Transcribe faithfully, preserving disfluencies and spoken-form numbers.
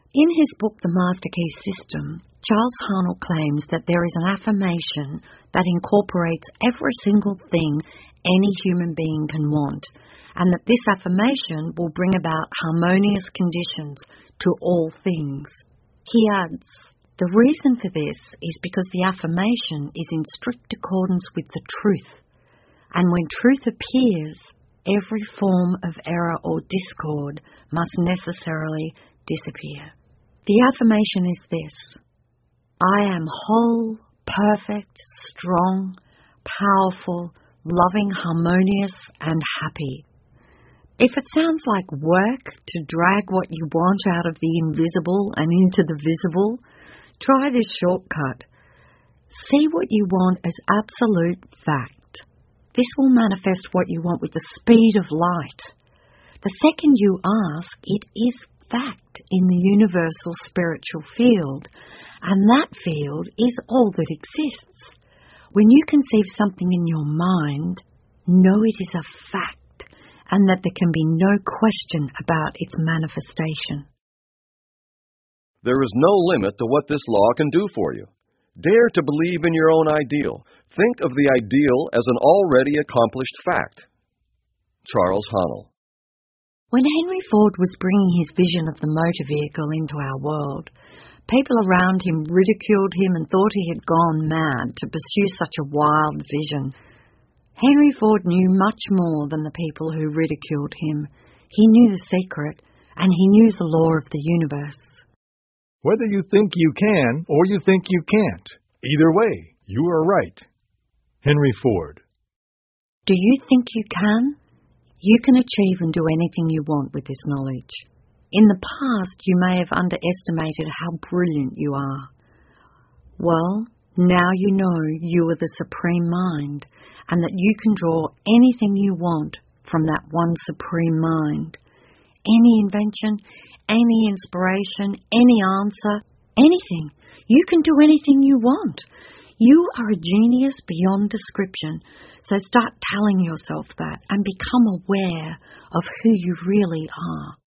In his book, The Master Key System, Charles Haanel claims that there is an affirmation that incorporates every single thing any human being can want, and that this affirmation will bring about harmonious conditions to all things. He adds, the reason for this is because the affirmation is in strict accordance with the truth, and when truth appears, every form of error or discord must necessarily disappear. The affirmation is this: I am whole, perfect, strong, powerful, loving, harmonious, and happy. If it sounds like work to drag what you want out of the invisible and into the visible, try this shortcut. See what you want as absolute fact. This will manifest what you want with the speed of light. The second you ask, it is fact in the universal spiritual field, and that field is all that exists. When you conceive something in your mind, know it is a fact, and that there can be no question about its manifestation. There is no limit to what this law can do for you. Dare to believe in your own ideal. Think of the ideal as an already accomplished fact. Charles Haanel. When Henry Ford was bringing his vision of the motor vehicle into our world, people around him ridiculed him and thought he had gone mad to pursue such a wild vision. Henry Ford knew much more than the people who ridiculed him. He knew the secret, and he knew the law of the universe. Whether you think you can or you think you can't, either way, you are right. Henry Ford. Do you think you can? You can achieve and do anything you want with this knowledge. In the past, you may have underestimated how brilliant you are. Well, now you know you are the supreme mind, and that you can draw anything you want from that one supreme mind. Any invention, any inspiration, any answer, anything. You can do anything you want. You are a genius beyond description, so start telling yourself that and become aware of who you really are.